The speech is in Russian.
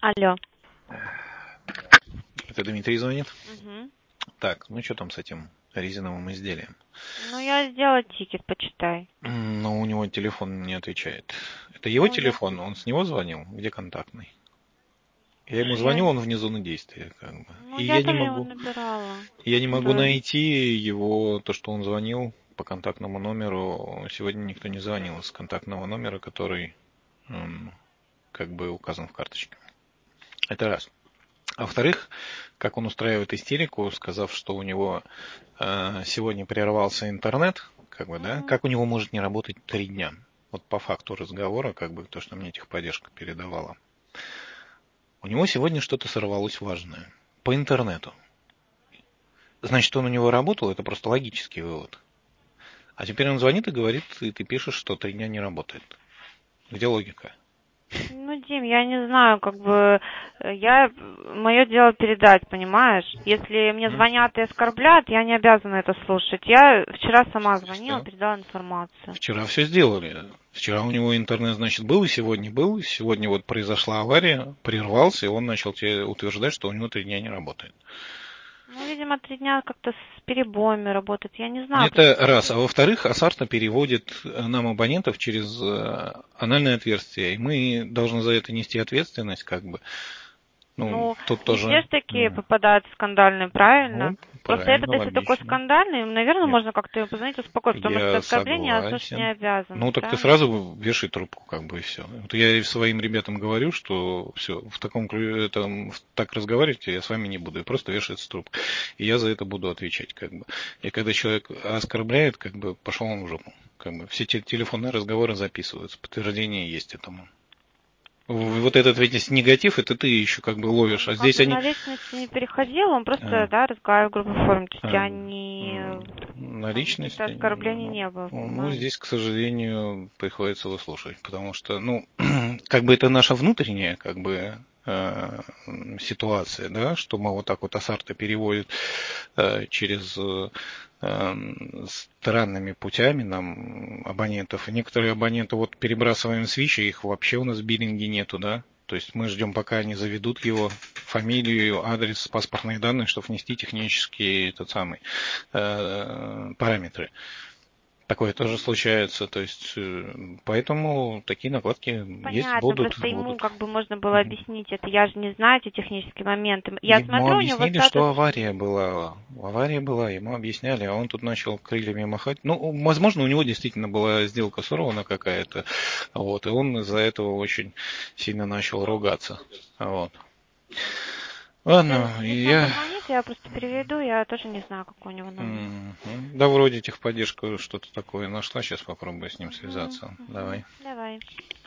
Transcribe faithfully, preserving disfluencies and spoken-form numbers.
Алло. Это Дмитрий звонит? Угу. Так, ну что там с этим резиновым изделием? Ну, я сделала тикет, почитай. Но у него телефон не отвечает. Это его Ну, я- телефон? Он с него звонил? Где контактный? Я ему Слушай, звоню, я- он вне зоны действия, как бы. Ну, И я я не тоже его могу, набирала. я не могу Да. найти его, то, что он звонил по контактному номеру. Сегодня никто не звонил с контактного номера, который м, как бы указан в карточке. Это раз. А во-вторых, как он устраивает истерику, сказав, что у него э, сегодня прервался интернет, как бы, да, Мгм. как у него может не работать три дня? Вот по факту разговора, как бы, то, что мне техподдержка передавала. У него сегодня что-то сорвалось важное. По интернету. Значит, он у него работал, это просто логический вывод. А теперь он звонит и говорит, и ты пишешь, что три дня не работает. Где логика? Ну, Дим, я не знаю, как бы, э, я, мое дело передать, понимаешь? Если мне М? звонят и оскорбляют, я не обязана это слушать. Я вчера сама звонила, Что? передала информацию. Вчера все сделали. Вчера у него интернет, значит, был, и сегодня был. Сегодня вот произошла авария, прервался, и он начал тебе утверждать, что у него три дня не работает. Ну, видимо, три дня как-то с перебоями работает. Я не знаю, Это просто. раз. А во-вторых, Асарта переводит нам, абонентов, через э, анальное отверстие. И мы должны за это нести ответственность, как бы. Ну, Ну, тут не все тоже... ж такие Ну, попадают в скандальные, правильно? ну, Просто этот, правильно, если такой логично. скандальный, наверное, Нет, можно как-то его позвонить, успокоить, потому что я оскорбление, а слушать не согласен. обязаны, Ну, так ты правильно? сразу вешай трубку, как бы, и все. Вот я и своим ребятам говорю, что все, в таком ключе, там, в- так разговаривать я с вами не буду, и просто вешается трубка. И я за это буду отвечать, как бы. И когда человек оскорбляет, как бы, пошел он в жопу. Как бы. Все те- телефонные разговоры записываются, подтверждение есть этому. В- Вот этот ведь негатив, это ты еще как бы ловишь, Он а как здесь бы они... на личности не переходил, он просто, а, да, разговаривал в группе форме, то есть а, я не, м, на там, каких-то личности, оскорблений ну, не было, ну, понимаешь? здесь, к сожалению, приходится выслушать, потому что, ну, как бы это наша внутренняя, как бы, э, ситуация, да, что мы вот так вот Асарта переводит э, через э, э, странными путями нам абонентов. И некоторые абоненты вот перебрасываем свичи, их вообще у нас в биллинге нету, да. То есть мы ждем, пока они заведут его фамилию, адрес, паспортные данные, чтобы внести технические тот самый, э, параметры. Такое тоже случается, то есть э, поэтому такие накладки есть, Понятно, будут, просто ему будут. как бы можно было Мгм. объяснить это, я же не знаю эти технические моменты. Я Ему смотрю, у него объяснили, статус... что авария была. Авария была, ему объясняли, а он тут начал крыльями махать. Ну, возможно, у него действительно была сделка сорвана какая-то, вот, и он из-за этого очень сильно начал ругаться. Вот. Ты Ладно, пусть он я... позвонит, я просто переведу, я тоже не знаю, какой у него номер. Мгм. Да, вроде техподдержка что-то такое нашла, сейчас попробую с ним Угу, связаться. угу. Давай. Давай.